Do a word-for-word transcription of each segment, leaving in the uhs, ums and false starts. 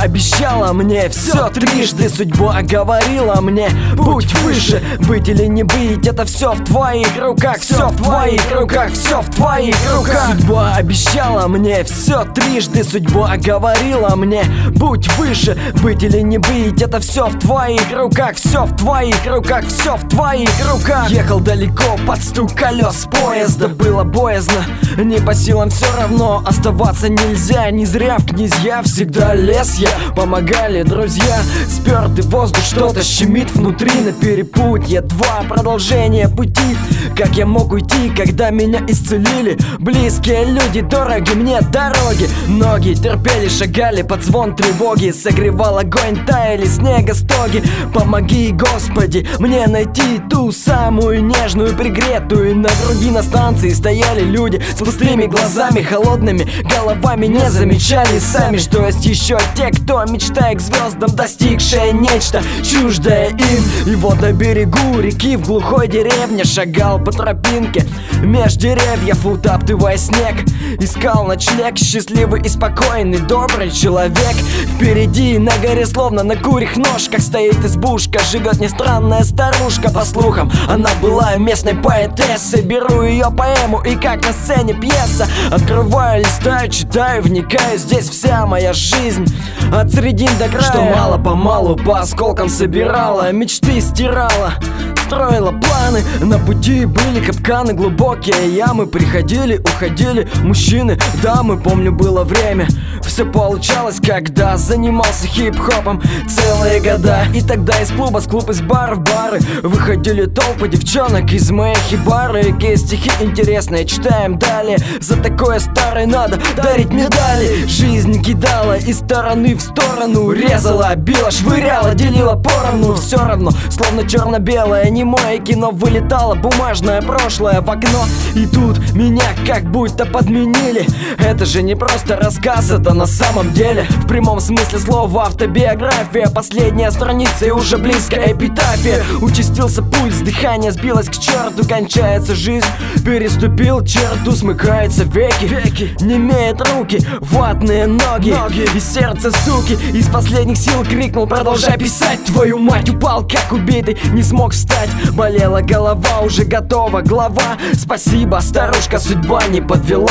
обещала мне все трижды, судьба говорила мне: будь выше, быть или не быть, это все в твоих руках, все в твоих руках, все в твоих руках. Судьба обещала мне все трижды, судьба говорила мне: будь выше, быть или не быть, это все в твоих руках, все в твоих руках, все в твоих руках. Ехал далеко под стук колес поезда, было боязно, не по силам все равно, оставаться нельзя, не зря в князья всегда лез я. Помогали друзья, спертый воздух что-то щемит внутри. На перепутье два продолжение пути. Как я мог уйти, когда меня исцелили близкие люди, дороги мне дороги. Ноги терпели, шагали под звон тревоги, согревал огонь, таяли снегостоги. Помоги, Господи, мне найти ту самую нежную, пригретую. На груди на станции стояли люди с пустыми глазами, холодными головами, не замечали сами, что есть еще те, кто, мечтая к звездам, достигшие нечто чуждое им. И вот на берегу реки в глухой деревне шагал по тропинке меж деревьев, утаптывая снег. Искал ночлег, счастливый и спокойный, добрый человек. Впереди на горе, словно на курьих ножках, стоит избушка, живет не странная старушка. По слухам, она была местной поэтессой. Беру ее поэму и как на сцене пьеса. Открываю, листаю, читаю, вникаю. Здесь вся моя жизнь от средин до края, что мало-помалу по осколкам собирала, мечты стирала, строила планы. На пути были капканы, глубокие ямы. Приходили, уходили мужчины, дамы. Помню, было время, все получалось, когда занимался хип-хопом целые года. И тогда из клуба, с клуба, из бара в бары выходили толпы девчонок из моей хибары. Какие стихи интересные, читаем далее. За такое старое надо дарить медали. Жизнь кидала из стороны в сторону, резала, била, швыряла, делила поровну. Все равно, словно черно-белое немое кино, вылетало бумажное прошлое в окно. И тут меня как будто подменили. Это же не просто рассказ, это на самом деле в прямом смысле слова автобиография. Последняя страница и уже близко эпитафия. Участился пульс, дыхание сбилось к черту. Кончается жизнь, переступил черту. Смыкаются веки, веки, немеют руки, ватные ноги, ноги. И сердце стуки. Из последних сил крикнул: продолжай писать, твою мать. Упал как убитый, не смог встать. Болела голова, уже готова глава. Спасибо, старушка, судьба не подвела.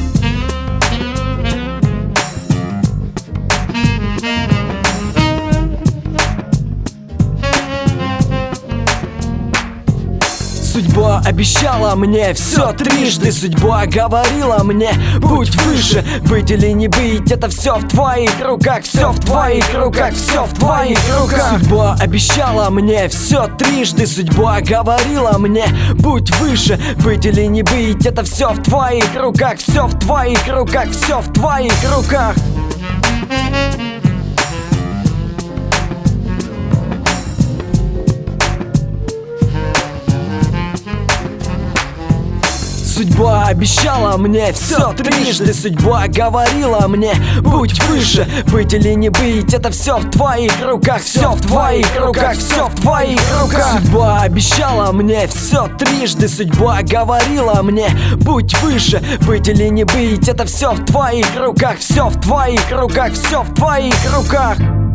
Судьба обещала мне все трижды, судьба говорила мне: будь выше, быть или не быть, это все в твоих руках, все в твоих руках, все в твоих руках. Судьба обещала мне все трижды, судьба говорила мне: будь выше, быть или не быть, это все в твоих руках, все в твоих руках, все в твоих руках. Судьба обещала мне все трижды, судьба говорила мне: будь выше, быть или не быть, это все в твоих руках, все в твоих руках, все в твоих руках. Судьба обещала мне все трижды, судьба говорила мне: будь выше, быть или не быть, это все в твоих руках, все в твоих руках, все в твоих руках.